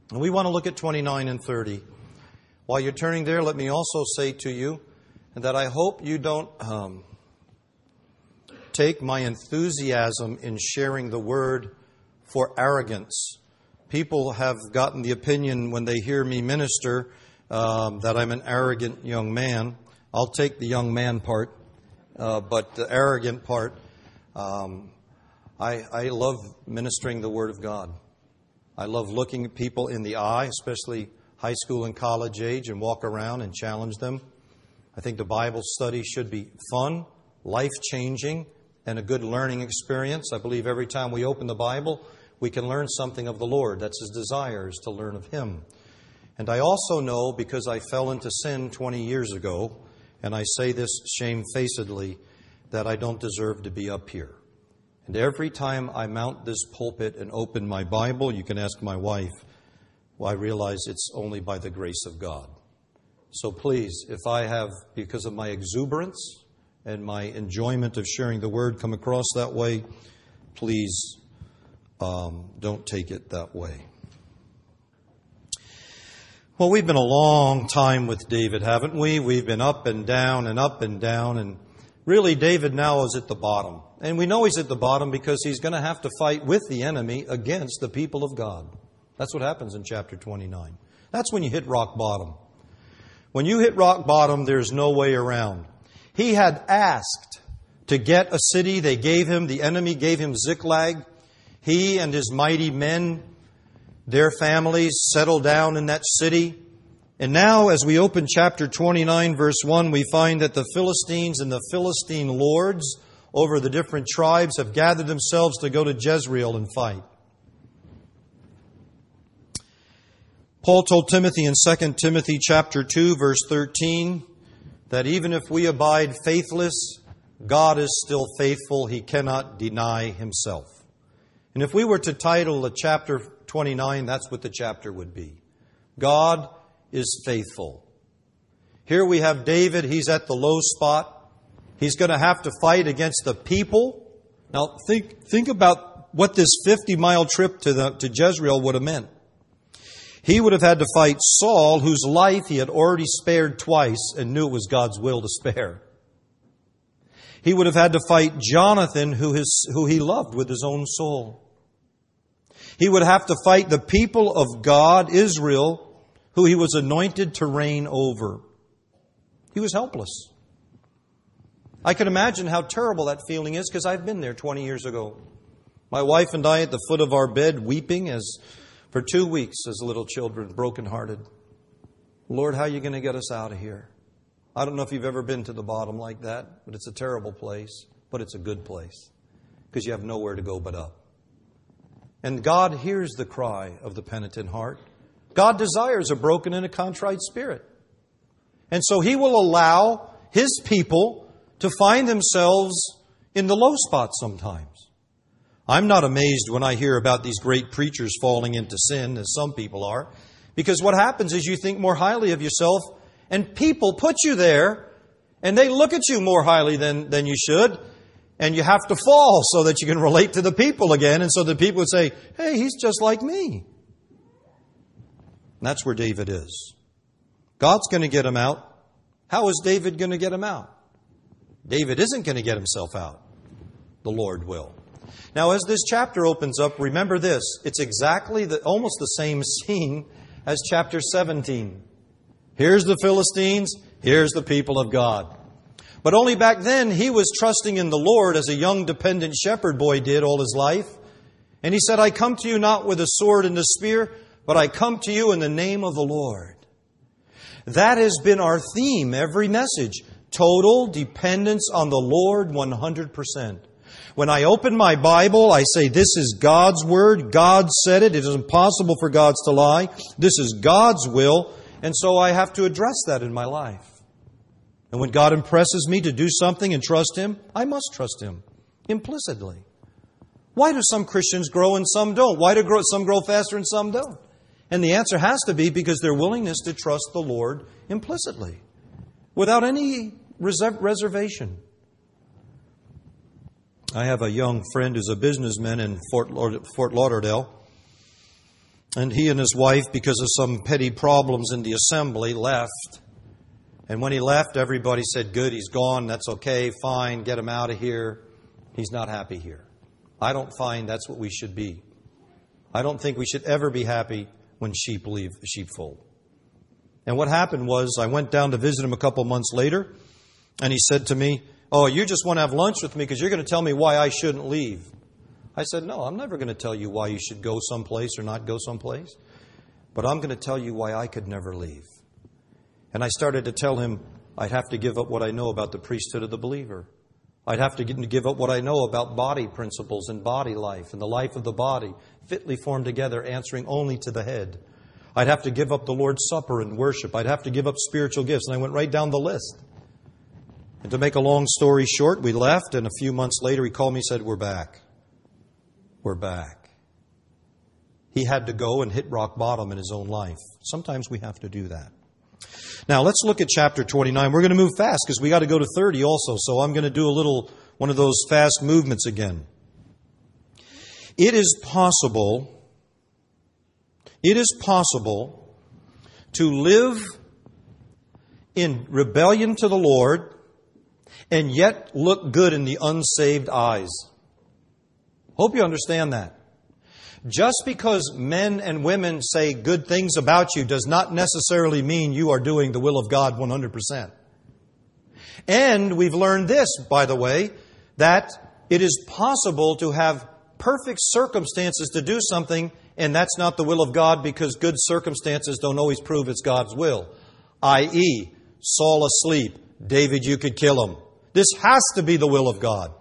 And we want to look at 29 and 30. While you're turning there, let me also say to you that I hope you don't take my enthusiasm in sharing the word for arrogance. People have gotten the opinion when they hear me minister that I'm an arrogant young man. I'll take the young man part, but the arrogant part, I love ministering the Word of God. I love looking at people in the eye, especially high school and college age, and walk around and challenge them. I think the Bible study should be fun, life-changing, and a good learning experience. I believe every time we open the Bible, we can learn something of the Lord. That's His desire, is to learn of Him. And I also know, because I fell into sin 20 years ago, and I say this shamefacedly, that I don't deserve to be up here. And every time I mount this pulpit and open my Bible, you can ask my wife, well, I realize it's only by the grace of God. So please, if I have, because of my exuberance and my enjoyment of sharing the Word, come across that way, please don't take it that way. Well, we've been a long time with David, haven't we? We've been up and down and up and down, and really David now is at the bottom. And we know he's at the bottom because he's going to have to fight with the enemy against the people of God. That's what happens in chapter 29. That's when you hit rock bottom. When you hit rock bottom, there's no way around. He had asked to get a city. They gave him, the enemy gave him Ziklag. He and his mighty men, their families, settled down in that city. And now, as we open chapter 29, verse 1, we find that the Philistines and the Philistine lords over the different tribes have gathered themselves to go to Jezreel and fight. Paul told Timothy in 2 Timothy chapter 2, verse 13, that even if we abide faithless, God is still faithful. He cannot deny Himself. And if we were to title the chapter 29, that's what the chapter would be. God is faithful. Here we have David. He's at the low spot. He's going to have to fight against the people. Now think about what this 50-mile trip to Jezreel would have meant. He would have had to fight Saul, whose life he had already spared twice and knew it was God's will to spare. He would have had to fight Jonathan, who he loved with his own soul. He would have to fight the people of God, Israel, who he was anointed to reign over. He was helpless. I can imagine how terrible that feeling is because I've been there 20 years ago. My wife and I at the foot of our bed weeping for 2 weeks as little children, brokenhearted. Lord, how are you going to get us out of here? I don't know if you've ever been to the bottom like that, but it's a terrible place, but it's a good place because you have nowhere to go but up. And God hears the cry of the penitent heart. God desires a broken and a contrite spirit. And so He will allow His people to find themselves in the low spot sometimes. I'm not amazed when I hear about these great preachers falling into sin, as some people are, because what happens is you think more highly of yourself, and people put you there, and they look at you more highly than you should, and you have to fall so that you can relate to the people again, and so the people would say, hey, he's just like me. And that's where David is. God's going to get him out. How is David going to get him out? David isn't going to get himself out. The Lord will. Now, as this chapter opens up, remember this. It's exactly almost the same scene as chapter 17. Here's the Philistines. Here's the people of God. But only back then, he was trusting in the Lord as a young dependent shepherd boy did all his life. And he said, I come to you not with a sword and a spear, but I come to you in the name of the Lord. That has been our theme, every message. Total dependence on the Lord 100%. When I open my Bible, I say, this is God's Word. God said it. It is impossible for God to lie. This is God's will. And so I have to address that in my life. And when God impresses me to do something and trust Him, I must trust Him implicitly. Why do some Christians grow and some don't? Why do some grow faster and some don't? And the answer has to be because their willingness to trust the Lord implicitly, without any reservation. I have a young friend who's a businessman in Fort Lauderdale. And he and his wife, because of some petty problems in the assembly, left. And when he left, everybody said, good, he's gone, that's okay, fine, get him out of here. He's not happy here. I don't find that's what we should be. I don't think we should ever be happy when sheep leave the sheepfold. And what happened was, I went down to visit him a couple months later, and he said to me, oh, you just want to have lunch with me because you're going to tell me why I shouldn't leave. I said, no, I'm never going to tell you why you should go someplace or not go someplace. But I'm going to tell you why I could never leave. And I started to tell him I'd have to give up what I know about the priesthood of the believer. I'd have to give up what I know about body principles and body life and the life of the body, fitly formed together, answering only to the head. I'd have to give up the Lord's Supper and worship. I'd have to give up spiritual gifts. And I went right down the list. And to make a long story short, we left, and a few months later he called me and said, we're back. We're back. He had to go and hit rock bottom in his own life. Sometimes we have to do that. Now, let's look at chapter 29. We're going to move fast because we got to go to 30 also. So I'm going to do one of those fast movements again. It is possible to live in rebellion to the Lord and yet look good in the unsaved eyes. Hope you understand that. Just because men and women say good things about you does not necessarily mean you are doing the will of God 100%. And we've learned this, by the way, that it is possible to have perfect circumstances to do something, and that's not the will of God because good circumstances don't always prove it's God's will. I.e., Saul asleep, David, you could kill him. This has to be the will of God.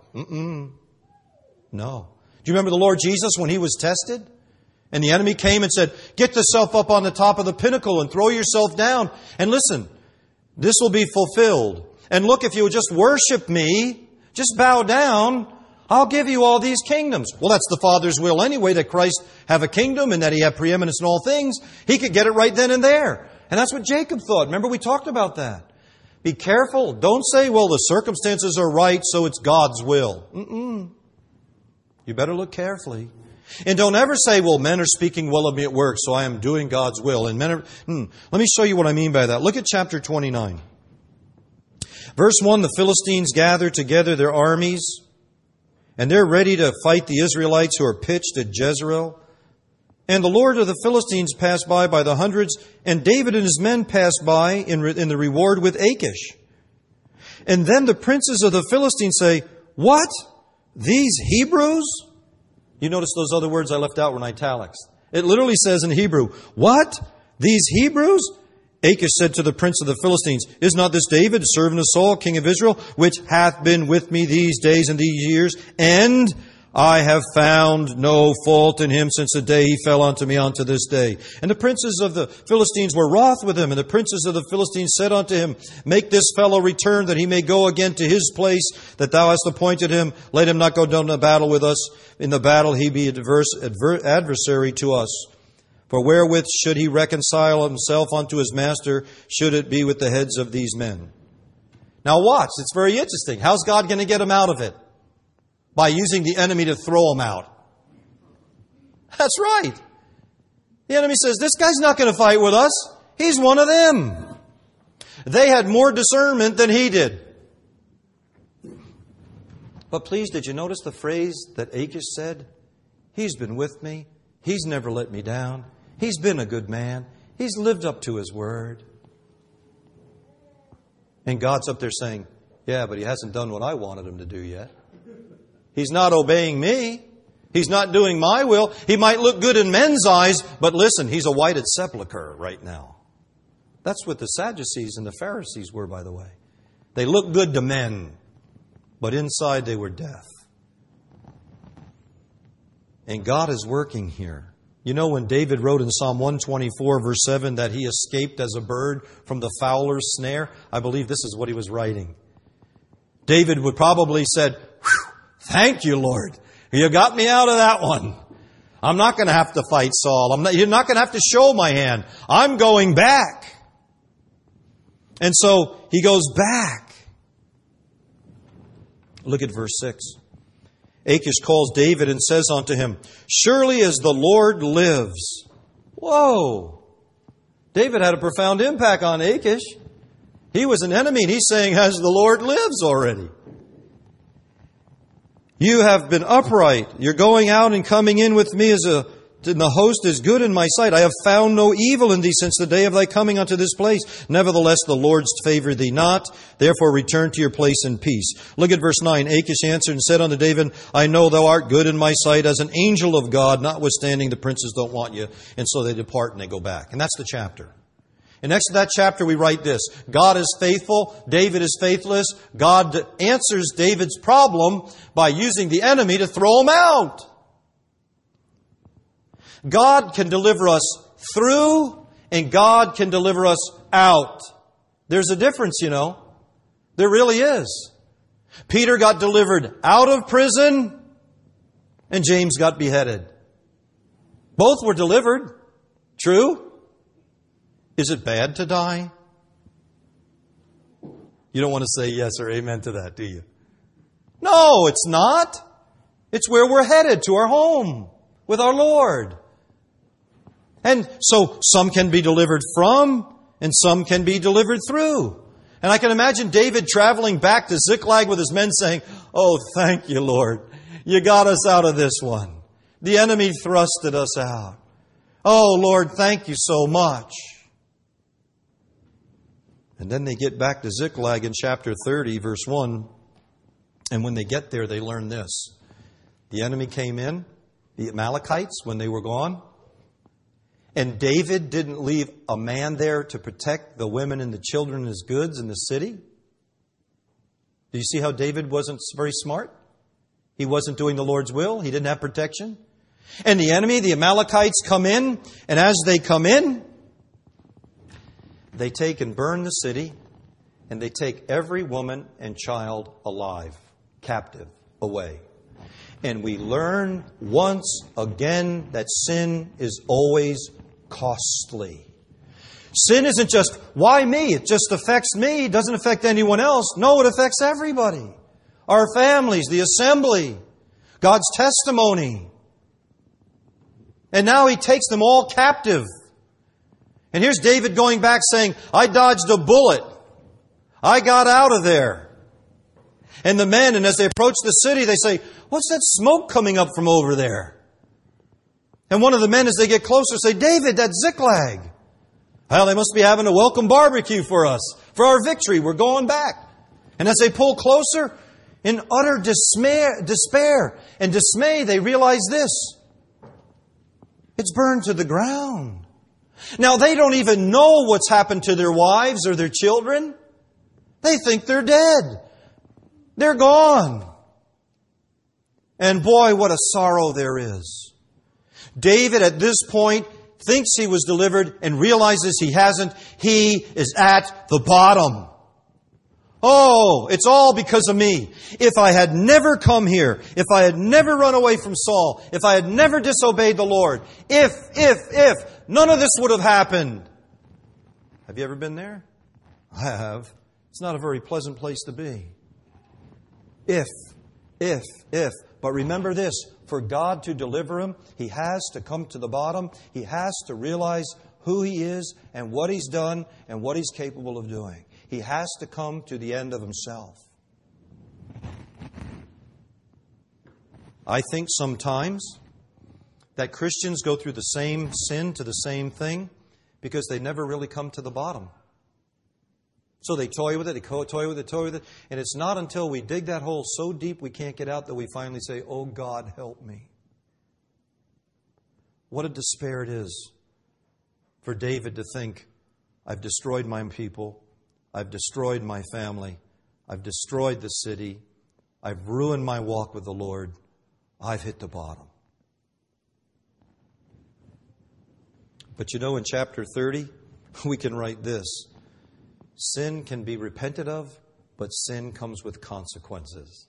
No. Do you remember the Lord Jesus when He was tested? And the enemy came and said, get yourself up on the top of the pinnacle and throw yourself down. And listen, this will be fulfilled. And look, if you would just worship me, just bow down, I'll give you all these kingdoms. Well, that's the Father's will anyway, that Christ have a kingdom and that He have preeminence in all things. He could get it right then and there. And that's what Jacob thought. Remember, we talked about that. Be careful. Don't say, well, the circumstances are right, so it's God's will. You better look carefully. And don't ever say, well, men are speaking well of me at work, so I am doing God's will. And men are... Let me show you what I mean by that. Look at chapter 29. Verse 1, the Philistines gather together their armies, and they're ready to fight the Israelites who are pitched at Jezreel. And the Lord of the Philistines passed by the hundreds, and David and his men passed by in the reward with Achish. And then the princes of the Philistines say, what? These Hebrews? You notice those other words I left out were in italics. It literally says in Hebrew, what? These Hebrews? Achish said to the prince of the Philistines, is not this David, servant of Saul, king of Israel, which hath been with me these days and these years, and I have found no fault in him since the day he fell unto me unto this day. And the princes of the Philistines were wroth with him, and the princes of the Philistines said unto him, make this fellow return, that he may go again to his place that thou hast appointed him. Let him not go down to battle with us. In the battle he be adversary to us. For wherewith should he reconcile himself unto his master, should it be with the heads of these men? Now watch, it's very interesting. How's God going to get him out of it? By using the enemy to throw him out. That's right. The enemy says, this guy's not going to fight with us. He's one of them. They had more discernment than he did. But please, did you notice the phrase that Achish said? He's been with me. He's never let me down. He's been a good man. He's lived up to his word. And God's up there saying, yeah, but he hasn't done what I wanted him to do yet. He's not obeying me. He's not doing my will. He might look good in men's eyes, but listen, he's a whited sepulcher right now. That's what the Sadducees and the Pharisees were, by the way. They looked good to men, but inside they were death. And God is working here. You know, when David wrote in Psalm 124, verse 7, that he escaped as a bird from the fowler's snare, I believe this is what he was writing. David would probably said, thank you, Lord. You got me out of that one. I'm not going to have to fight Saul. You're not going to have to show my hand. I'm going back. And so he goes back. Look at verse 6. Achish calls David and says unto him, surely as the Lord lives, Whoa! David had a profound impact on Achish. He was an enemy, and he's saying, as the Lord lives already. You have been upright. You're going out and coming in with me in the host is good in my sight. I have found no evil in thee since the day of thy coming unto this place. Nevertheless, the Lord's favor thee not. Therefore, return to your place in peace. Look at verse 9. Achish answered and said unto David, I know thou art good in my sight as an angel of God, notwithstanding the princes don't want you. And so they depart and they go back. And that's the chapter. And next to that chapter, we write this. God is faithful. David is faithless. God answers David's problem by using the enemy to throw him out. God can deliver us through, and God can deliver us out. There's a difference, you know. There really is. Peter got delivered out of prison, and James got beheaded. Both were delivered. True? Is it bad to die? You don't want to say yes or amen to that, do you? No, it's not. It's where we're headed, to our home with our Lord. And so some can be delivered from, and some can be delivered through. And I can imagine David traveling back to Ziklag with his men saying, oh, thank you, Lord. You got us out of this one. The enemy thrusted us out. Oh, Lord, thank you so much. And then they get back to Ziklag in chapter 30, verse 1. And when they get there, they learn this. The enemy came in, the Amalekites, when they were gone. And David didn't leave a man there to protect the women and the children and his goods in the city. Do you see how David wasn't very smart? He wasn't doing the Lord's will. He didn't have protection. And the enemy, the Amalekites, come in. And as they come in, they take and burn the city, and they take every woman and child alive, captive, away. And we learn once again that sin is always costly. Sin isn't just, why me? It just affects me. It doesn't affect anyone else. No, it affects everybody. Our families, the assembly, God's testimony. And now He takes them all captive. And here's David going back saying, I dodged a bullet. I got out of there. And the men, and as they approach the city, they say, what's that smoke coming up from over there? And one of the men, as they get closer, say, David, that's Ziklag. Well, they must be having a welcome barbecue for us, for our victory. We're going back. And as they pull closer, in utter despair and dismay, they realize this. It's burned to the ground. Now, they don't even know what's happened to their wives or their children. They think they're dead. They're gone. And boy, what a sorrow there is. David, at this point, thinks he was delivered and realizes he hasn't. He is at the bottom. Oh, it's all because of me. If I had never come here, if I had never run away from Saul, if I had never disobeyed the Lord, if, none of this would have happened. Have you ever been there? I have. It's not a very pleasant place to be. If. But remember this, for God to deliver him, He has to come to the bottom. He has to realize who He is and what He's done and what He's capable of doing. He has to come to the end of himself. I think sometimes that Christians go through the same sin to the same thing because they never really come to the bottom. So they toy with it, toy with it. And it's not until we dig that hole so deep we can't get out that we finally say, oh God, help me. What a despair it is for David to think, I've destroyed my people. I've destroyed my family. I've destroyed the city. I've ruined my walk with the Lord. I've hit the bottom. But you know, in chapter 30, we can write this. Sin can be repented of, but sin comes with consequences.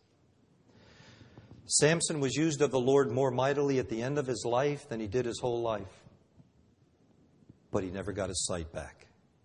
Samson was used of the Lord more mightily at the end of his life than he did his whole life. But he never got his sight back.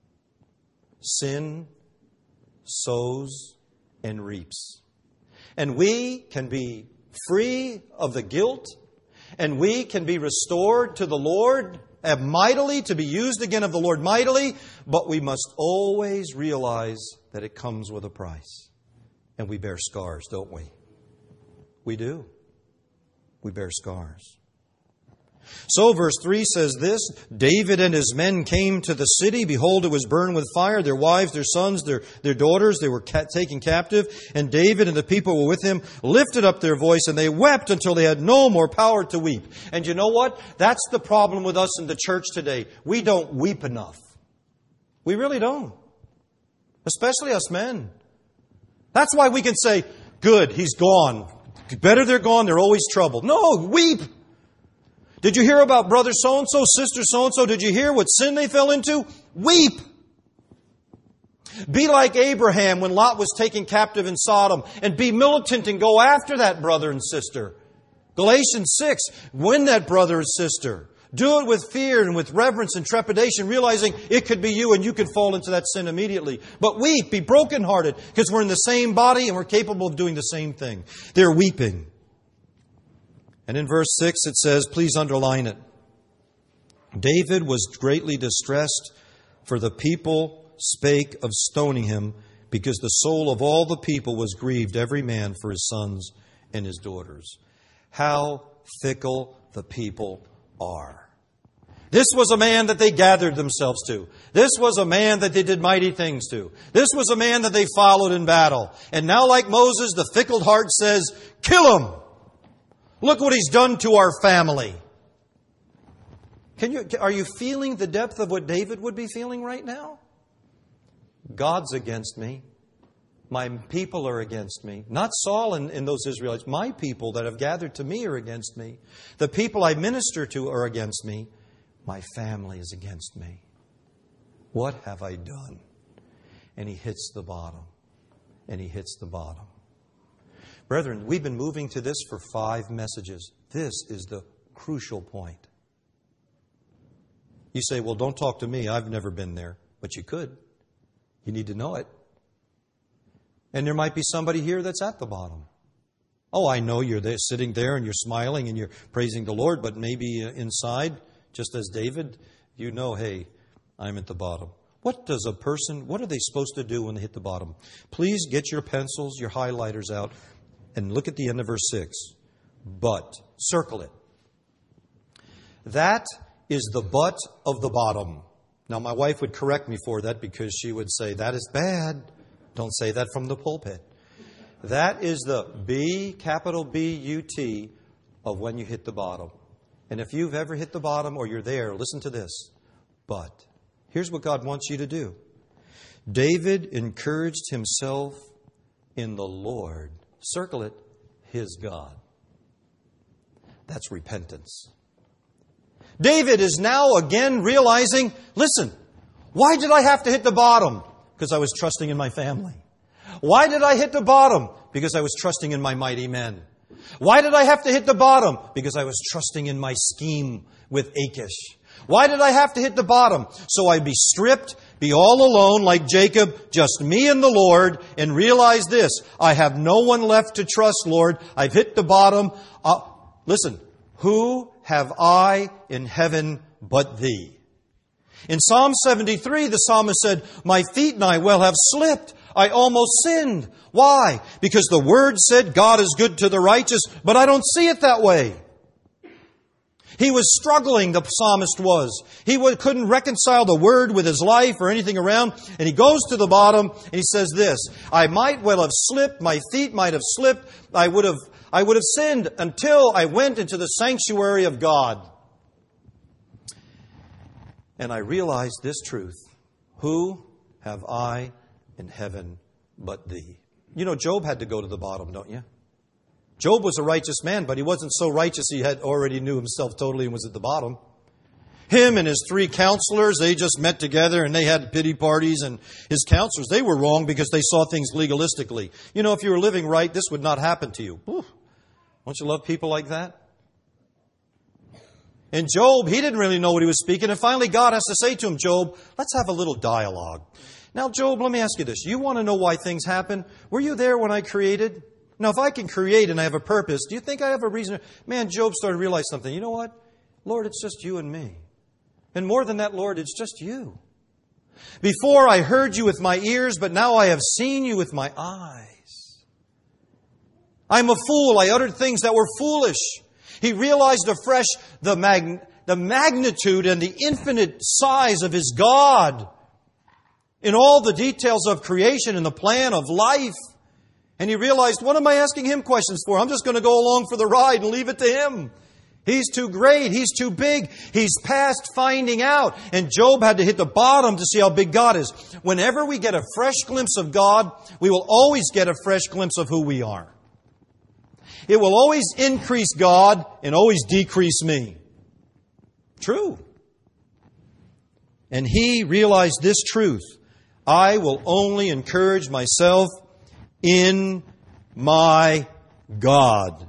Sin sows and reaps. And we can be free of the guilt, and we can be restored to the Lord mightily, to be used again of the Lord mightily, but we must always realize that it comes with a price. And we bear scars, don't we? We do. We bear scars. So verse 3 says this, David and his men came to the city. Behold, it was burned with fire. Their wives, their sons, their daughters, they were taken captive. And David and the people were with him lifted up their voice, and they wept until they had no more power to weep. And you know what? That's the problem with us in the church today. We don't weep enough. We really don't. Especially us men. That's why we can say, good, he's gone. Better they're gone, they're always troubled. No, weep. Did you hear about brother so-and-so, sister so-and-so? Did you hear what sin they fell into? Weep. Be like Abraham when Lot was taken captive in Sodom, and be militant and go after that brother and sister. Galatians 6, win that brother and sister. Do it with fear and with reverence and trepidation, realizing it could be you and you could fall into that sin immediately. But weep, be brokenhearted, because we're in the same body and we're capable of doing the same thing. They're weeping. And in verse 6 it says, please underline it. David was greatly distressed, for the people spake of stoning him, because the soul of all the people was grieved, every man for his sons and his daughters. How fickle the people are. This was a man that they gathered themselves to. This was a man that they did mighty things to. This was a man that they followed in battle. And now, like Moses, the fickle heart says, kill him! Look what he's done to our family. Are you feeling the depth of what David would be feeling right now? God's against me. My people are against me. Not Saul and those Israelites. My people that have gathered to me are against me. The people I minister to are against me. My family is against me. What have I done? And he hits the bottom. And he hits the bottom. Brethren, we've been moving to this for 5 messages. This is the crucial point. You say, well, don't talk to me. I've never been there. But you could. You need to know it. And there might be somebody here that's at the bottom. Oh, I know you're there, sitting there and you're smiling and you're praising the Lord, but maybe inside, just as David, you know, hey, I'm at the bottom. What are they supposed to do when they hit the bottom? Please get your pencils, your highlighters out, and look at the end of verse 6. But, circle it. That is the butt of the bottom. Now, my wife would correct me for that because she would say, that is bad. Don't say that from the pulpit. That is the B, capital B-U-T, of when you hit the bottom. And if you've ever hit the bottom or you're there, listen to this. But, here's what God wants you to do. David encouraged himself in the Lord. Circle it, his God. That's repentance. David is now again realizing, listen, why did I have to hit the bottom? Because I was trusting in my family. Why did I hit the bottom? Because I was trusting in my mighty men. Why did I have to hit the bottom? Because I was trusting in my scheme with Achish. Why did I have to hit the bottom? So I'd be stripped, be all alone like Jacob, just me and the Lord, and realize this, I have no one left to trust, Lord. I've hit the bottom. Listen, who have I in heaven but thee? In Psalm 73, the psalmist said, my feet and I well have slipped. I almost sinned. Why? Because the Word said God is good to the righteous, but I don't see it that way. He was struggling, the psalmist was. He couldn't reconcile the Word with his life or anything around. And he goes to the bottom and he says this, I might well have slipped, my feet might have slipped, I would have sinned until I went into the sanctuary of God. And I realized this truth. Who have I in heaven but thee? You know, Job had to go to the bottom, don't you? Job was a righteous man, but he wasn't so righteous he had already knew himself totally and was at the bottom. Him and his 3 counselors, they just met together and they had pity parties, and his counselors, they were wrong because they saw things legalistically. You know, if you were living right, this would not happen to you. Ooh, don't you love people like that? And Job, he didn't really know what he was speaking, and finally God has to say to him, Job, let's have a little dialogue. Now, Job, let me ask you this. You want to know why things happen? Were you there when I created? Now, if I can create and I have a purpose, do you think I have a reason? Man, Job started to realize something. You know what? Lord, it's just you and me. And more than that, Lord, it's just you. Before I heard you with my ears, but now I have seen you with my eyes. I'm a fool. I uttered things that were foolish. He realized afresh the magnitude and the infinite size of his God in all the details of creation and the plan of life. And he realized, what am I asking him questions for? I'm just going to go along for the ride and leave it to him. He's too great. He's too big. He's past finding out. And Job had to hit the bottom to see how big God is. Whenever we get a fresh glimpse of God, we will always get a fresh glimpse of who we are. It will always increase God and always decrease me. True. And he realized this truth. I will only encourage myself in my God.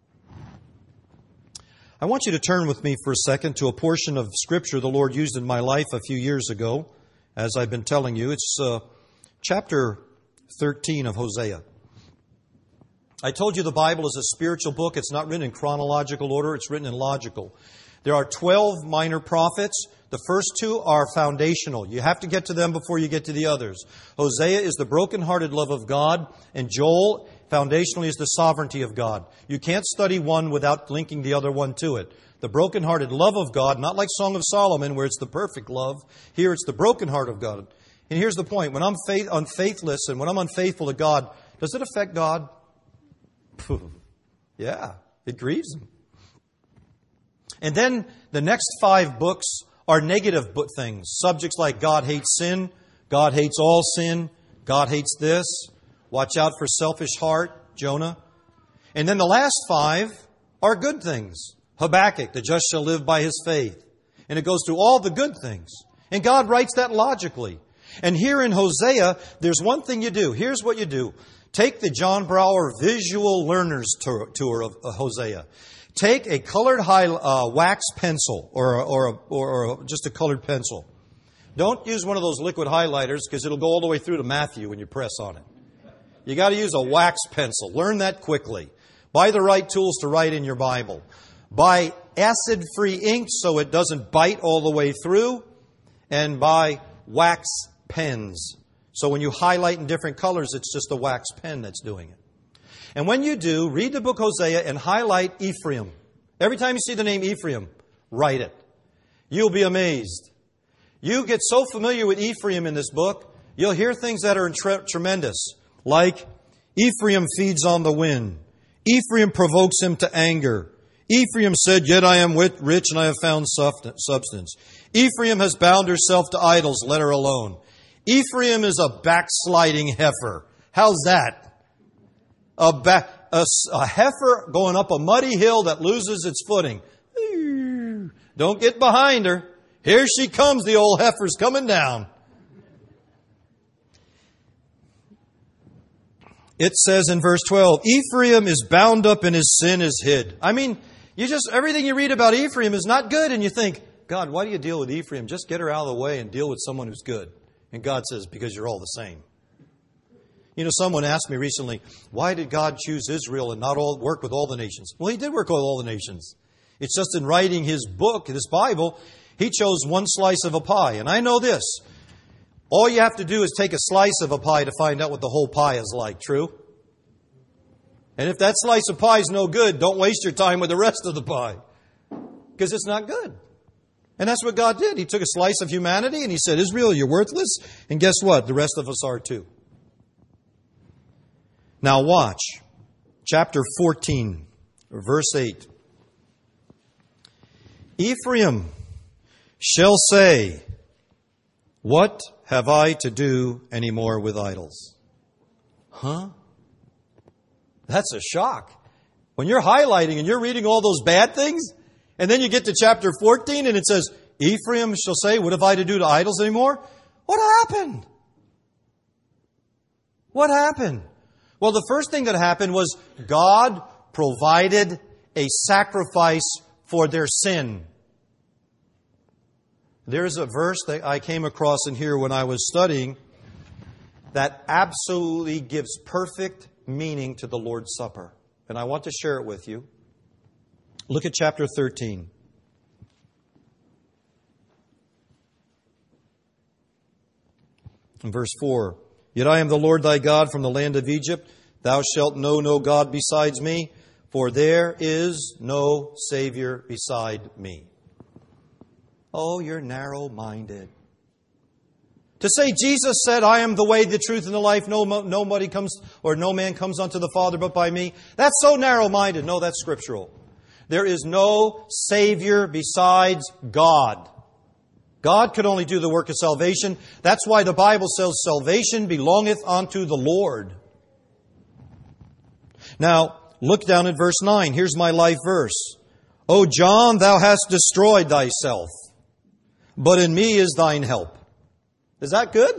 I want you to turn with me for a second to a portion of Scripture the Lord used in my life a few years ago, as I've been telling you. It's chapter 13 of Hosea. I told you the Bible is a spiritual book. It's not written in chronological order. It's written in logical. There are 12 minor prophets. The first two are foundational. You have to get to them before you get to the others. Hosea is the brokenhearted love of God, and Joel, foundationally, is the sovereignty of God. You can't study one without linking the other one to it. The brokenhearted love of God, not like Song of Solomon, where it's the perfect love. Here it's the broken heart of God. And here's the point. When I'm unfaithless and when I'm unfaithful to God, does it affect God? Yeah, it grieves Him. And then the next 5 books are negative things. Subjects like God hates sin, God hates all sin, God hates this, watch out for selfish heart, Jonah. And then the last 5 are good things. Habakkuk, the just shall live by his faith. And it goes through all the good things. And God writes that logically. And here in Hosea, there's one thing you do. Here's what you do. Take the John Brower Visual Learner's Tour of Hosea. Take a colored wax pencil or just a colored pencil. Don't use one of those liquid highlighters because it'll go all the way through to Matthew when you press on it. You got to use a wax pencil. Learn that quickly. Buy the right tools to write in your Bible. Buy acid-free ink so it doesn't bite all the way through. And buy wax pens. So when you highlight in different colors, it's just a wax pen that's doing it. And when you do, read the book Hosea and highlight Ephraim. Every time you see the name Ephraim, write it. You'll be amazed. You get so familiar with Ephraim in this book, you'll hear things that are tremendous. Like, Ephraim feeds on the wind. Ephraim provokes him to anger. Ephraim said, yet I am rich and I have found substance. Ephraim has bound herself to idols, let her alone. Ephraim is a backsliding heifer. How's that? A heifer going up a muddy hill that loses its footing. Don't get behind her. Here she comes, the old heifer's coming down. It says in verse 12, Ephraim is bound up and his sin is hid. I mean, everything you read about Ephraim is not good, and you think, God, why do you deal with Ephraim? Just get her out of the way and deal with someone who's good. And God says, because you're all the same. You know, someone asked me recently, why did God choose Israel and not work with all the nations? Well, He did work with all the nations. It's just in writing His book, this Bible, He chose one slice of a pie. And I know this. All you have to do is take a slice of a pie to find out what the whole pie is like. True? And if that slice of pie is no good, don't waste your time with the rest of the pie. Because it's not good. And that's what God did. He took a slice of humanity and He said, Israel, you're worthless. And guess what? The rest of us are too. Now watch. Chapter 14, verse 8. Ephraim shall say, what have I to do anymore with idols? Huh? That's a shock. When you're highlighting and you're reading all those bad things, and then you get to chapter 14 and it says, Ephraim shall say, what have I to do to idols anymore? What happened? What happened? Well, the first thing that happened was God provided a sacrifice for their sin. There's a verse that I came across in here when I was studying that absolutely gives perfect meaning to the Lord's Supper. And I want to share it with you. Look at chapter 13. In verse 4, yet I am the Lord thy God from the land of Egypt. Thou shalt know no God besides me, for there is no Savior beside me. Oh, you're narrow-minded. To say Jesus said, I am the way, the truth, and the life, nobody comes, or no man comes unto the Father but by me. That's so narrow-minded. No, that's scriptural. There is no Savior besides God. God could only do the work of salvation. That's why the Bible says salvation belongeth unto the Lord. Now, look down at verse 9. Here's my life verse. O John, thou hast destroyed thyself, but in me is thine help. Is that good?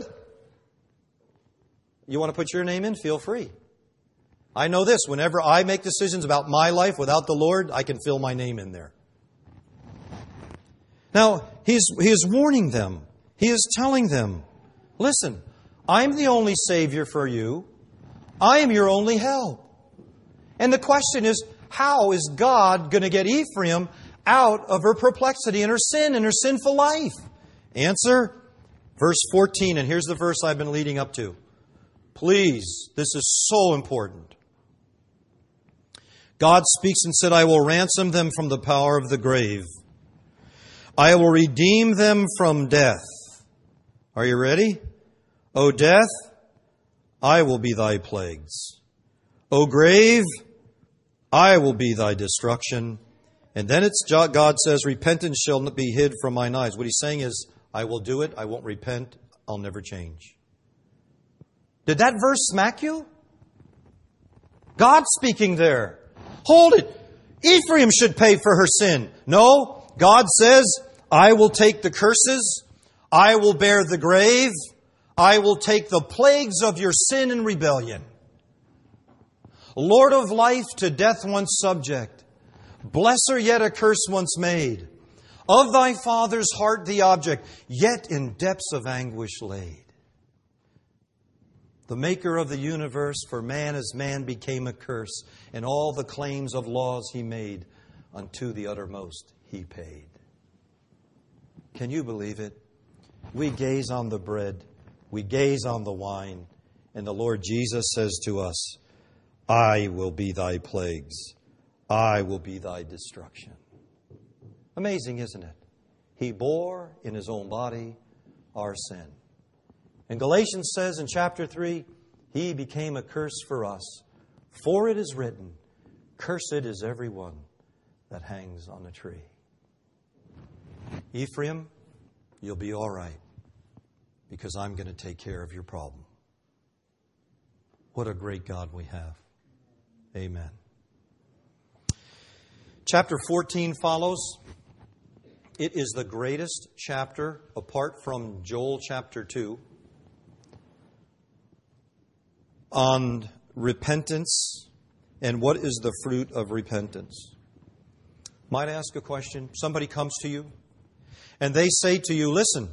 You want to put your name in? Feel free. I know this. Whenever I make decisions about my life without the Lord, I can fill my name in there. Now, he is warning them. He is telling them, listen, I'm the only Savior for you. I am your only help. And the question is, how is God going to get Ephraim out of her perplexity and her sin and her sinful life? Answer, verse 14, and here's the verse I've been leading up to. Please, this is so important. God speaks and said, I will ransom them from the power of the grave. I will redeem them from death. Are you ready? O death, I will be thy plagues. O grave, I will be thy destruction. And then God says, repentance shall not be hid from mine eyes. What he's saying is, I will do it, I won't repent, I'll never change. Did that verse smack you? God speaking there. Hold it. Ephraim should pay for her sin. No, God says, I will take the curses, I will bear the grave, I will take the plagues of your sin and rebellion. Lord of life, to death once subject, blesser yet a curse once made, of thy father's heart the object, yet in depths of anguish laid. The maker of the universe, for man as man became a curse, and all the claims of laws he made, unto the uttermost he paid. Can you believe it? We gaze on the bread, we gaze on the wine, and the Lord Jesus says to us, I will be thy plagues, I will be thy destruction. Amazing, isn't it? He bore in His own body our sin. And Galatians says in chapter 3, He became a curse for us. For it is written, cursed is every one that hangs on a tree. Ephraim, you'll be all right because I'm going to take care of your problem. What a great God we have. Amen. Chapter 14 follows. It is the greatest chapter apart from Joel chapter 2 on repentance and what is the fruit of repentance. Might I ask a question? Somebody comes to you and they say to you, listen,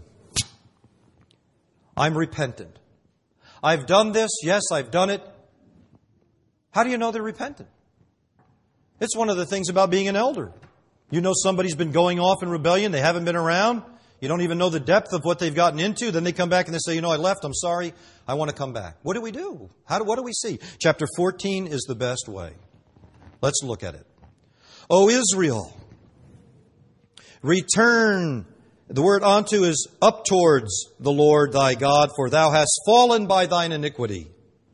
I'm repentant. I've done this. Yes, I've done it. How do you know they're repentant? It's one of the things about being an elder. You know somebody's been going off in rebellion. They haven't been around. You don't even know the depth of what they've gotten into. Then they come back and they say, I left. I'm sorry. I want to come back. What do we do? What do we see? Chapter 14 is the best way. Let's look at it. O Israel, return. The word unto is up towards the Lord thy God, for thou hast fallen by thine iniquity.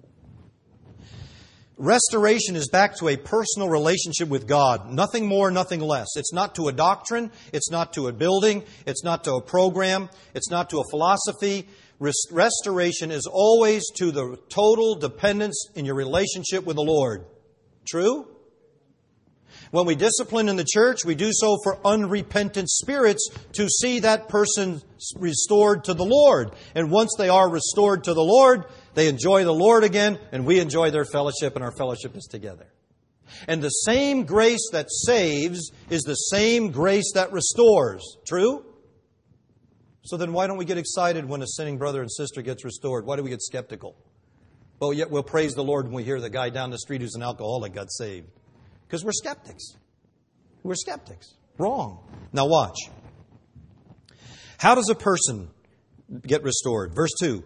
Restoration is back to a personal relationship with God. Nothing more, nothing less. It's not to a doctrine. It's not to a building. It's not to a program. It's not to a philosophy. Restoration is always to the total dependence in your relationship with the Lord. True? When we discipline in the church, we do so for unrepentant spirits to see that person restored to the Lord. And once they are restored to the Lord, they enjoy the Lord again, and we enjoy their fellowship, and our fellowship is together. And the same grace that saves is the same grace that restores. True? So then why don't we get excited when a sinning brother and sister gets restored? Why do we get skeptical? Well, yet we'll praise the Lord when we hear the guy down the street who's an alcoholic got saved. Because we're skeptics. We're skeptics. Wrong. Now watch. How does a person get restored? Verse 2.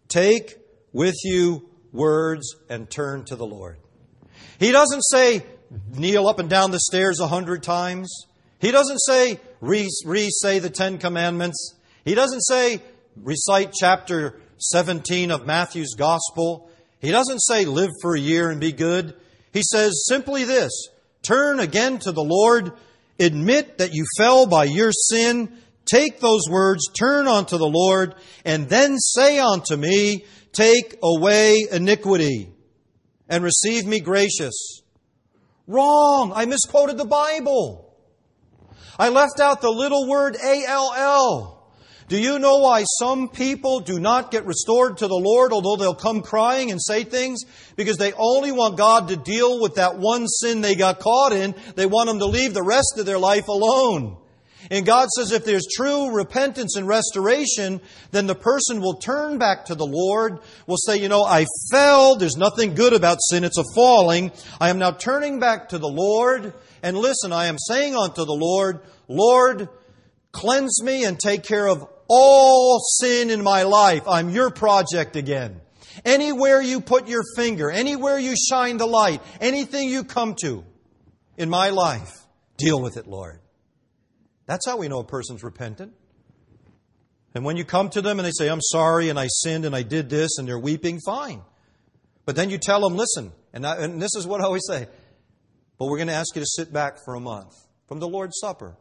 Take with you words and turn to the Lord. He doesn't say, kneel up and down the stairs 100 times. He doesn't say, re-say the 10 Commandments. He doesn't say, recite chapter 17 of Matthew's Gospel. He doesn't say, live for a year and be good. He says simply this, turn again to the Lord, admit that you fell by your sin, take those words, turn unto the Lord, and then say unto me, take away iniquity and receive me gracious. Wrong! I misquoted the Bible. I left out the little word A-L-L. Do you know why some people do not get restored to the Lord, although they'll come crying and say things? Because they only want God to deal with that one sin they got caught in. They want Him to leave the rest of their life alone. And God says if there's true repentance and restoration, then the person will turn back to the Lord, will say, I fell, there's nothing good about sin, it's a falling. I am now turning back to the Lord, and listen, I am saying unto the Lord, Lord, cleanse me and take care of all sin in my life. I'm your project again. Anywhere you put your finger, anywhere you shine the light, anything you come to in my life, deal with it, Lord. That's how we know a person's repentant. And when you come to them and they say, I'm sorry and I sinned and I did this, and they're weeping, fine. But then you tell them, listen, and this is what I always say, but we're going to ask you to sit back for a month from the Lord's Supper.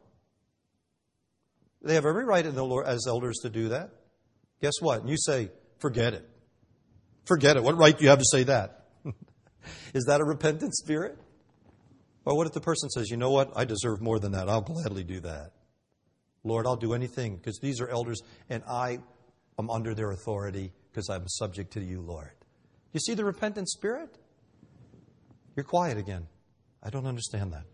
They have every right as elders to do that. Guess what? And you say, forget it. Forget it. What right do you have to say that? Is that a repentant spirit? Or what if the person says, you know what? I deserve more than that. I'll gladly do that. Lord, I'll do anything because these are elders and I am under their authority because I'm subject to you, Lord. You see the repentant spirit? You're quiet again. I don't understand that.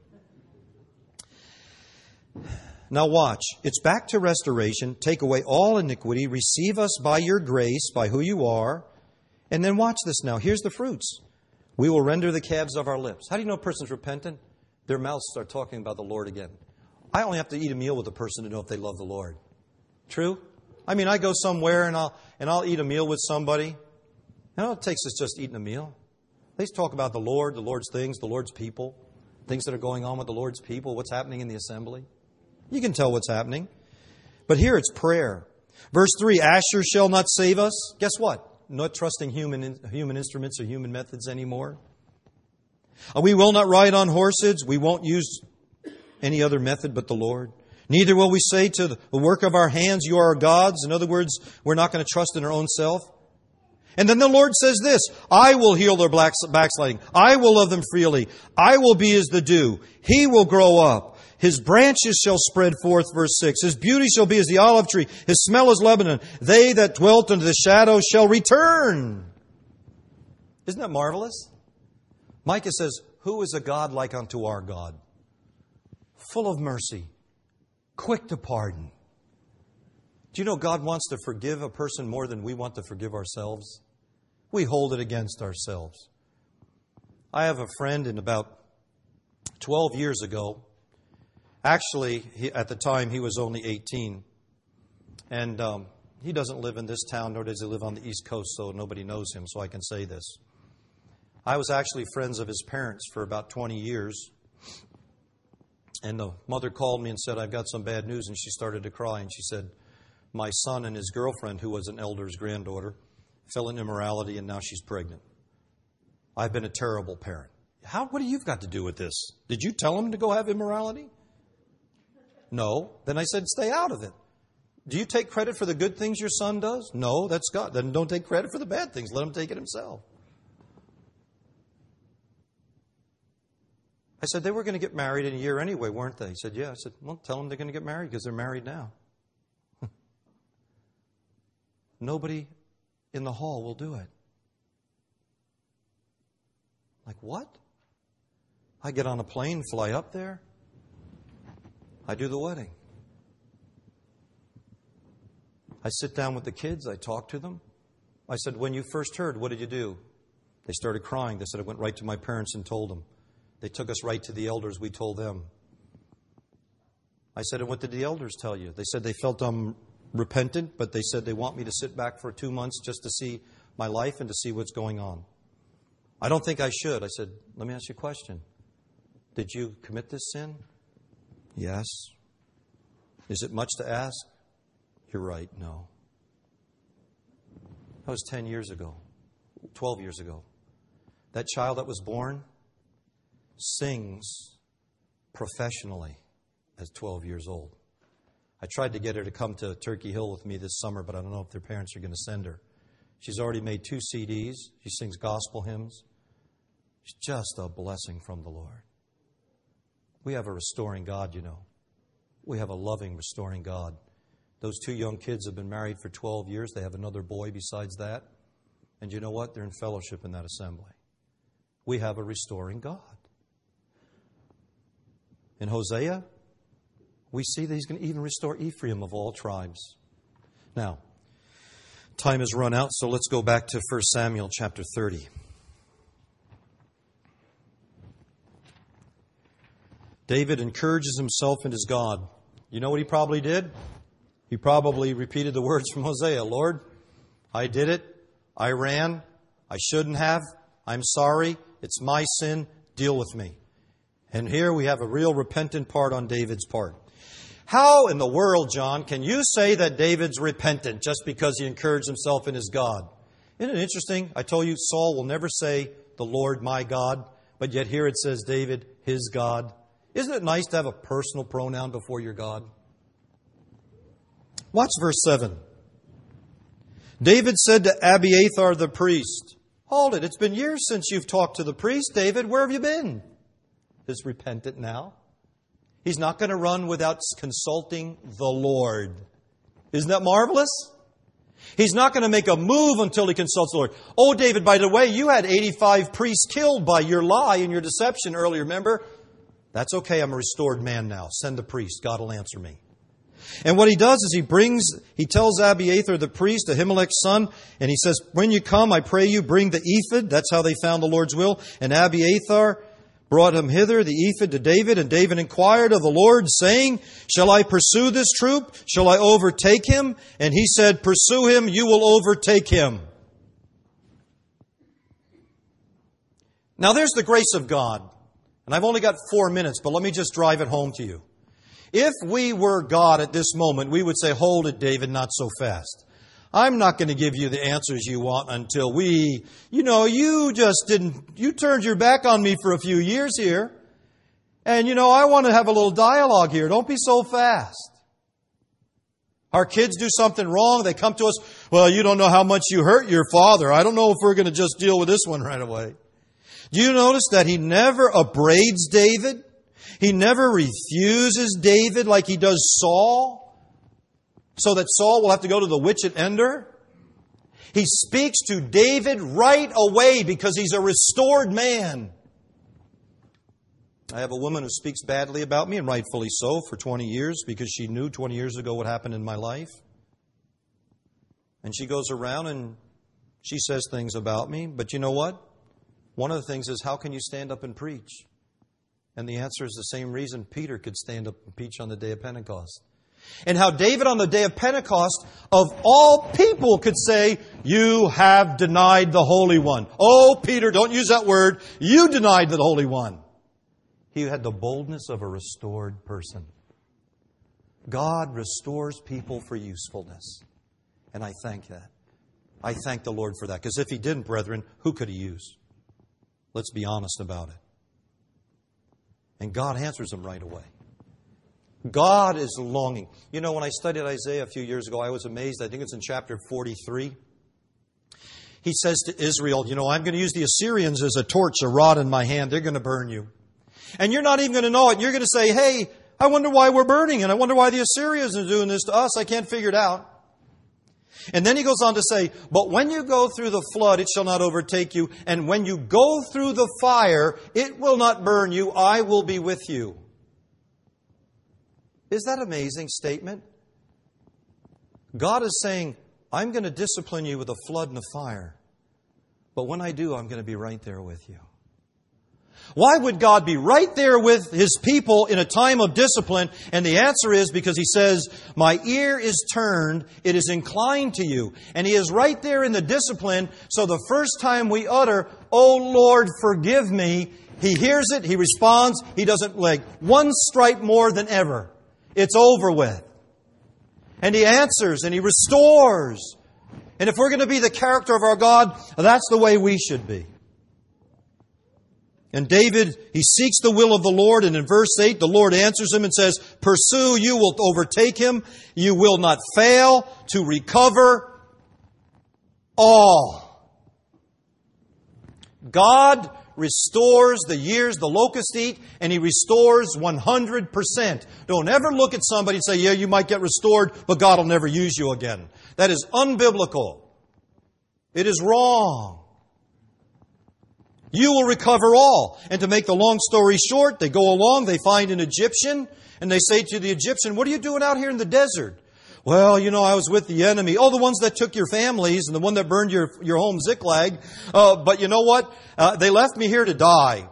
Now watch. It's back to restoration. Take away all iniquity. Receive us by your grace, by who you are. And then watch this now. Here's the fruits. We will render the calves of our lips. How do you know a person's repentant? Their mouths start talking about the Lord again. I only have to eat a meal with a person to know if they love the Lord. True? I mean, I go somewhere and I'll eat a meal with somebody. And all it takes is just eating a meal. They talk about the Lord, the Lord's things, the Lord's people, things that are going on with the Lord's people, what's happening in the assembly. You can tell what's happening. But here it's prayer. Verse 3, Asher shall not save us. Guess what? Not trusting human instruments or human methods anymore. We will not ride on horses. We won't use any other method but the Lord. Neither will we say to the work of our hands, you are our gods. In other words, we're not going to trust in our own self. And then the Lord says this, I will heal their backsliding. I will love them freely. I will be as the dew. He will grow up. His branches shall spread forth, verse 6. His beauty shall be as the olive tree. His smell is Lebanon. They that dwelt under the shadow shall return. Isn't that marvelous? Micah says, who is a God like unto our God? Full of mercy, quick to pardon. Do you know God wants to forgive a person more than we want to forgive ourselves? We hold it against ourselves. I have a friend, and about 12 years ago, actually, at the time, he was only 18. And he doesn't live in this town, nor does he live on the East Coast, so nobody knows him, so I can say this. I was actually friends of his parents for about 20 years. And the mother called me and said, I've got some bad news. And she started to cry. And she said, my son and his girlfriend, who was an elder's granddaughter, fell in immorality, and now she's pregnant. I've been a terrible parent. What do you've got to do with this? Did you tell him to go have immorality? No. Then I said, stay out of it. Do you take credit for the good things your son does? No, that's God. Then don't take credit for the bad things. Let him take it himself. I said, they were going to get married in a year anyway, weren't they? He said, yeah. I said, well, tell them they're going to get married because they're married now. Nobody in the hall will do it. Like, what? I get on a plane, fly up there. I do the wedding. I sit down with the kids. I talk to them. I said, when you first heard, what did you do? They started crying. They said, I went right to my parents and told them. They took us right to the elders. We told them. I said, and what did the elders tell you? They said they felt repentant, but they said they want me to sit back for 2 months just to see my life and to see what's going on. I don't think I should. I said, let me ask you a question. Did you commit this sin? Yes. Is it much to ask? You're right, no. That was 10 years ago, 12 years ago. That child that was born sings professionally at 12 years old. I tried to get her to come to Turkey Hill with me this summer, but I don't know if their parents are going to send her. She's already made 2 CDs. She sings gospel hymns. It's just a blessing from the Lord. We have a restoring God, you know. We have a loving, restoring God. Those 2 young kids have been married for 12 years. They have another boy besides that. And you know what? They're in fellowship in that assembly. We have a restoring God. In Hosea, we see that He's going to even restore Ephraim of all tribes. Now, time has run out, so let's go back to 1 Samuel chapter 30. David encourages himself in his God. You know what he probably did? He probably repeated the words from Hosea. Lord, I did it. I ran. I shouldn't have. I'm sorry. It's my sin. Deal with me. And here we have a real repentant part on David's part. How in the world, John, can you say that David's repentant just because he encouraged himself in his God? Isn't it interesting? I told you Saul will never say the Lord my God, but yet here it says David, his God. Isn't it nice to have a personal pronoun before your God? Watch verse 7. David said to Abiathar the priest, hold it, it's been years since you've talked to the priest. David, where have you been? He's repentant now. He's not going to run without consulting the Lord. Isn't that marvelous? He's not going to make a move until he consults the Lord. Oh, David, by the way, you had 85 priests killed by your lie and your deception earlier, remember? That's okay, I'm a restored man now. Send the priest. God will answer me. And what he does is he tells Abiathar the priest, Ahimelech's son, and he says, when you come, I pray you, bring the ephod. That's how they found the Lord's will. And Abiathar brought him hither, the ephod, to David. And David inquired of the Lord, saying, shall I pursue this troop? Shall I overtake him? And he said, pursue him, you will overtake him. Now there's the grace of God. And I've only got 4 minutes, but let me just drive it home to you. If we were God at this moment, we would say, hold it, David, not so fast. I'm not going to give you the answers you want until you turned your back on me for a few years here. And, I want to have a little dialogue here. Don't be so fast. Our kids do something wrong. They come to us, well, you don't know how much you hurt your father. I don't know if we're going to just deal with this one right away. Do you notice that he never upbraids David? He never refuses David like he does Saul, so that Saul will have to go to the witch at Endor. He speaks to David right away because he's a restored man. I have a woman who speaks badly about me, and rightfully so, for 20 years, because she knew 20 years ago what happened in my life. And she goes around and she says things about me, but you know what? One of the things is, how can you stand up and preach? And the answer is the same reason Peter could stand up and preach on the day of Pentecost. And how David on the day of Pentecost, of all people, could say, you have denied the Holy One. Oh, Peter, don't use that word. You denied the Holy One. He had the boldness of a restored person. God restores people for usefulness. And I thank that. I thank the Lord for that. Because if He didn't, brethren, who could He use? Let's be honest about it. And God answers them right away. God is longing. When I studied Isaiah a few years ago, I was amazed. I think it's in chapter 43. He says to Israel, I'm going to use the Assyrians as a torch, a rod in my hand. They're going to burn you. And you're not even going to know it. You're going to say, hey, I wonder why we're burning, and I wonder why the Assyrians are doing this to us. I can't figure it out. And then he goes on to say, but when you go through the flood, it shall not overtake you. And when you go through the fire, it will not burn you. I will be with you. Is that an amazing statement? God is saying, I'm going to discipline you with a flood and a fire. But when I do, I'm going to be right there with you. Why would God be right there with His people in a time of discipline? And the answer is because He says, my ear is turned, it is inclined to you. And He is right there in the discipline, so the first time we utter, "Oh Lord, forgive me," He hears it, He responds, He doesn't one stripe more than ever. It's over with. And He answers and He restores. And if we're going to be the character of our God, that's the way we should be. And David, he seeks the will of the Lord, and in verse 8, the Lord answers him and says, "Pursue, you will overtake him. You will not fail to recover all." God restores the years the locusts eat, and He restores 100%. Don't ever look at somebody and say, "Yeah, you might get restored, but God will never use you again." That is unbiblical. It is wrong. You will recover all. And to make the long story short, they go along, they find an Egyptian, and they say to the Egyptian, "What are you doing out here in the desert?" "Well, I was with the enemy." "Oh, the ones that took your families and the one that burned your home, Ziklag. But you know what? They left me here to die."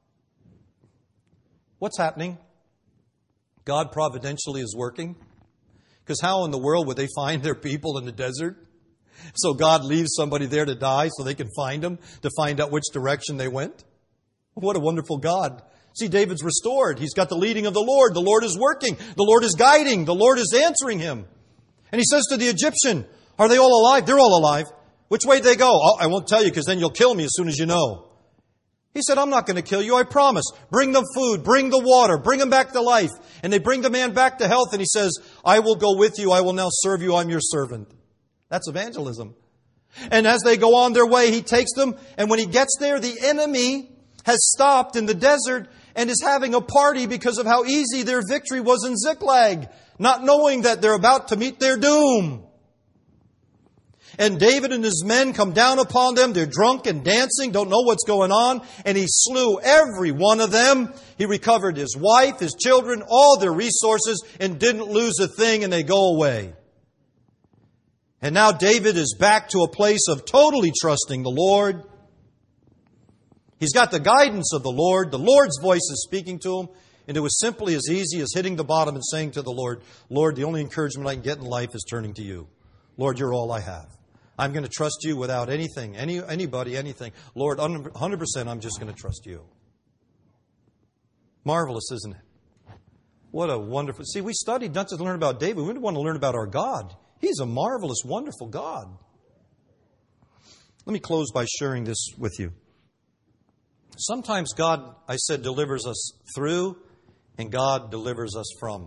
What's happening? God providentially is working. Because how in the world would they find their people in the desert? So God leaves somebody there to die so they can find them, to find out which direction they went. What a wonderful God. See, David's restored. He's got the leading of the Lord. The Lord is working. The Lord is guiding. The Lord is answering him. And he says to the Egyptian, "Are they all alive?" "They're all alive." "Which way did they go?" "Oh, I won't tell you because then you'll kill me as soon as you know." He said, "I'm not going to kill you, I promise. Bring them food, bring the water, bring them back to life." And they bring the man back to health, and he says, "I will go with you. I will now serve you. I'm your servant." That's evangelism. And as they go on their way, he takes them, and when he gets there, the enemy has stopped in the desert and is having a party because of how easy their victory was in Ziklag, not knowing that they're about to meet their doom. And David and his men come down upon them. They're drunk and dancing, don't know what's going on. And he slew every one of them. He recovered his wife, his children, all their resources, and didn't lose a thing, and they go away. And now David is back to a place of totally trusting the Lord. He's got the guidance of the Lord. The Lord's voice is speaking to him. And it was simply as easy as hitting the bottom and saying to the Lord, "Lord, the only encouragement I can get in life is turning to you. Lord, you're all I have. I'm going to trust you without anything, anybody, anything. Lord, 100% I'm just going to trust you." Marvelous, isn't it? What a wonderful... See, we studied not just to learn about David. We want to learn about our God. He's a marvelous, wonderful God. Let me close by sharing this with you. Sometimes God, I said, delivers us through, and God delivers us from.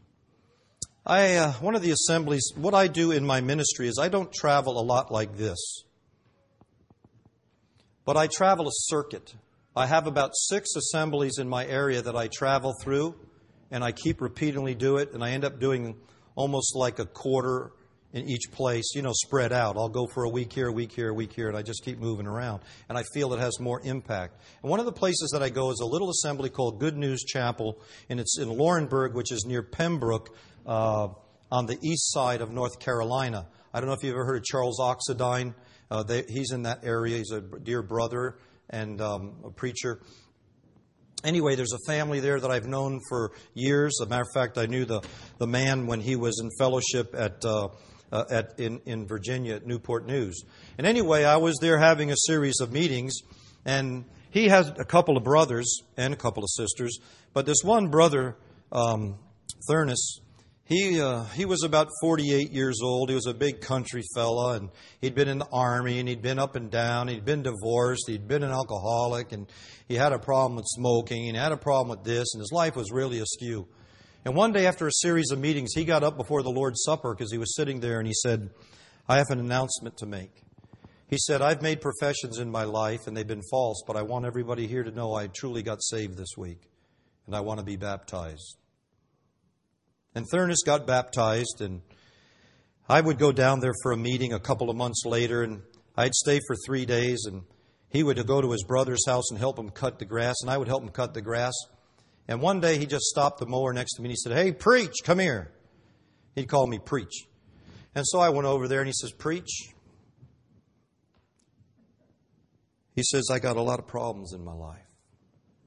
One of the assemblies, what I do in my ministry is I don't travel a lot like this. But I travel a circuit. I have about 6 assemblies in my area that I travel through, and I keep repeatedly do it, and I end up doing almost like a quarter in each place, spread out. I'll go for a week here, a week here, a week here, and I just keep moving around. And I feel it has more impact. And one of the places that I go is a little assembly called Good News Chapel, and it's in Laurinburg, which is near Pembroke, on the east side of North Carolina. I don't know if you've ever heard of Charles Oxendine. He's in that area. He's a dear brother and a preacher. Anyway, there's a family there that I've known for years. As a matter of fact, I knew the man when he was in fellowship in Virginia at Newport News. And anyway, I was there having a series of meetings, and he has a couple of brothers and a couple of sisters. But this one brother, Thurnis, he was about 48 years old. He was a big country fella, and he'd been in the army, and he'd been up and down. He'd been divorced. He'd been an alcoholic, and he had a problem with smoking, and he had a problem with this, and his life was really askew. And one day after a series of meetings, he got up before the Lord's Supper because he was sitting there, and he said, "I have an announcement to make." He said, "I've made professions in my life, and they've been false, but I want everybody here to know I truly got saved this week, and I want to be baptized." And Thurnis got baptized, and I would go down there for a meeting a couple of months later, and I'd stay for 3 days, and he would go to his brother's house and help him cut the grass, and I would help him cut the grass. And one day he just stopped the mower next to me, and he said, "Hey, Preach, come here." He'd call me Preach. And so I went over there, and he says, "Preach." He says, "I got a lot of problems in my life."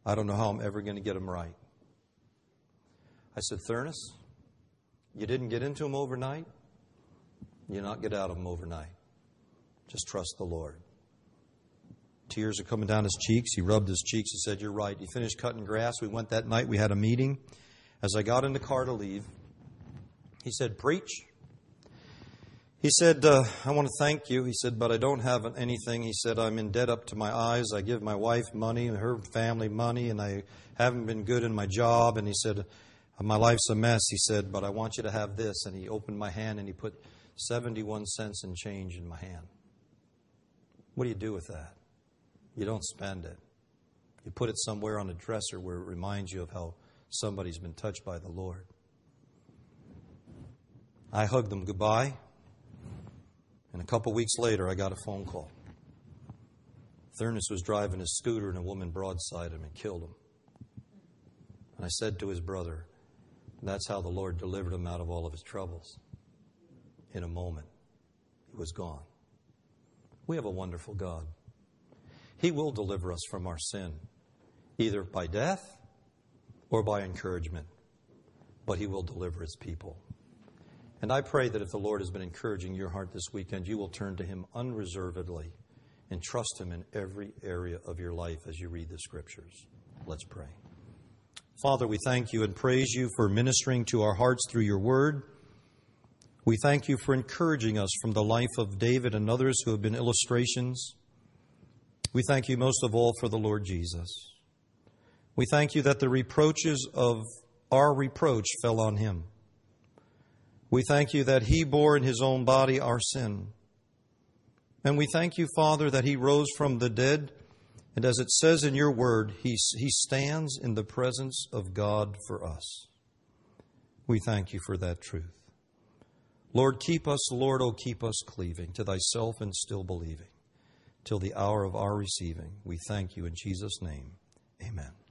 I don't know how I'm ever going to get them right. I said, Thurnis, you didn't get into them overnight. You'll not get out of them overnight. Just trust the Lord. Tears are coming down his cheeks. He rubbed his cheeks. He said, you're right. He finished cutting grass. We went that night. We had a meeting. As I got in the car to leave, he said, preach. He said, I want to thank you. He said, but I don't have anything. He said, I'm in debt up to my eyes. I give my wife money and her family money, and I haven't been good in my job. And he said, my life's a mess. He said, but I want you to have this. And he opened my hand and he put 71 cents in change in my hand. What do you do with that? You don't spend it. You put it somewhere on a dresser where it reminds you of how somebody's been touched by the Lord. I hugged them goodbye. And a couple weeks later, I got a phone call. Thurnis was driving his scooter and a woman broadsided him and killed him. And I said to his brother, that's how the Lord delivered him out of all of his troubles. In a moment, he was gone. We have a wonderful God. He will deliver us from our sin, either by death or by encouragement. But He will deliver His people. And I pray that if the Lord has been encouraging your heart this weekend, you will turn to Him unreservedly and trust Him in every area of your life as you read the Scriptures. Let's pray. Father, we thank You and praise You for ministering to our hearts through Your Word. We thank You for encouraging us from the life of David and others who have been illustrations. We thank You most of all for the Lord Jesus. We thank You that the reproaches of our reproach fell on Him. We thank You that He bore in His own body our sin. And we thank You, Father, that He rose from the dead. And as it says in Your word, He stands in the presence of God for us. We thank You for that truth. Lord, keep us, Lord, oh, keep us cleaving to Thyself and still believing till the hour of our receiving. We thank You in Jesus' name. Amen.